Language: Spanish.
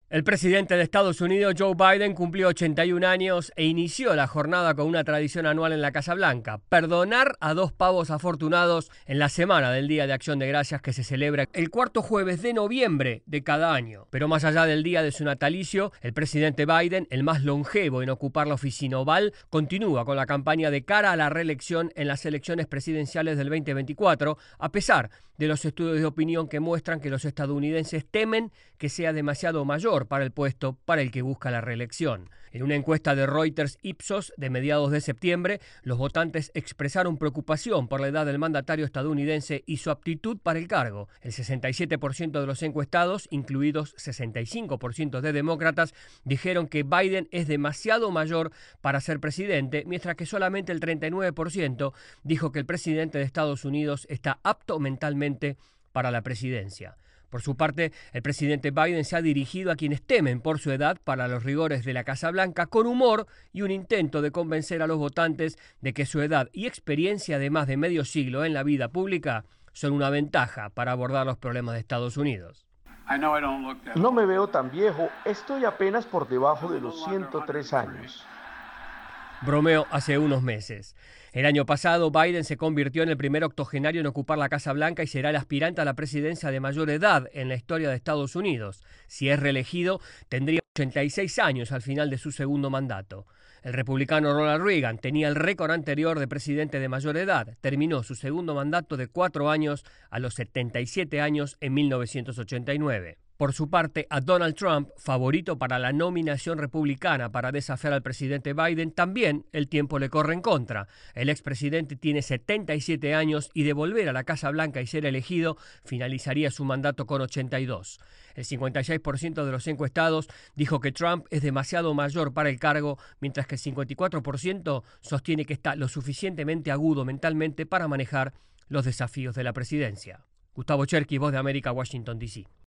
El presidente de Estados Unidos, Joe Biden, cumplió 81 años e inició la jornada con una tradición anual en la Casa Blanca: perdonar a 2 pavos afortunados en la semana del Día de Acción de Gracias, que se celebra el cuarto jueves de noviembre de cada año. Pero más allá del día de su natalicio, el presidente Biden, el más longevo en ocupar la oficina oval, continúa con la campaña de cara a la reelección en las elecciones presidenciales del 2024, a pesar de los estudios de opinión que muestran que los estadounidenses temen que sea demasiado mayor para el puesto para el que busca la reelección. En una encuesta de Reuters Ipsos de mediados de septiembre, los votantes expresaron preocupación por la edad del mandatario estadounidense y su aptitud para el cargo. El 67% de los encuestados, incluidos 65% de demócratas, dijeron que Biden es demasiado mayor para ser presidente, mientras que solamente el 39% dijo que el presidente de Estados Unidos está apto mentalmente para la presidencia. Por su parte, el presidente Biden se ha dirigido a quienes temen por su edad para los rigores de la Casa Blanca con humor y un intento de convencer a los votantes de que su edad y experiencia de más de medio siglo en la vida pública son una ventaja para abordar los problemas de Estados Unidos. No me veo tan viejo, estoy apenas por debajo de los 103 años. Bromeó hace unos meses. El año pasado, Biden se convirtió en el primer octogenario en ocupar la Casa Blanca y será el aspirante a la presidencia de mayor edad en la historia de Estados Unidos. Si es reelegido, tendría 86 años al final de su segundo mandato. El republicano Ronald Reagan tenía el récord anterior de presidente de mayor edad. Terminó su segundo mandato de 4 años a los 77 años en 1989. Por su parte, a Donald Trump, favorito para la nominación republicana para desafiar al presidente Biden, también el tiempo le corre en contra. El expresidente tiene 77 años y de volver a la Casa Blanca y ser elegido, finalizaría su mandato con 82. El 56% de los encuestados dijo que Trump es demasiado mayor para el cargo, mientras que el 54% sostiene que está lo suficientemente agudo mentalmente para manejar los desafíos de la presidencia. Gustavo Cherkis, Voz de América, Washington, D.C.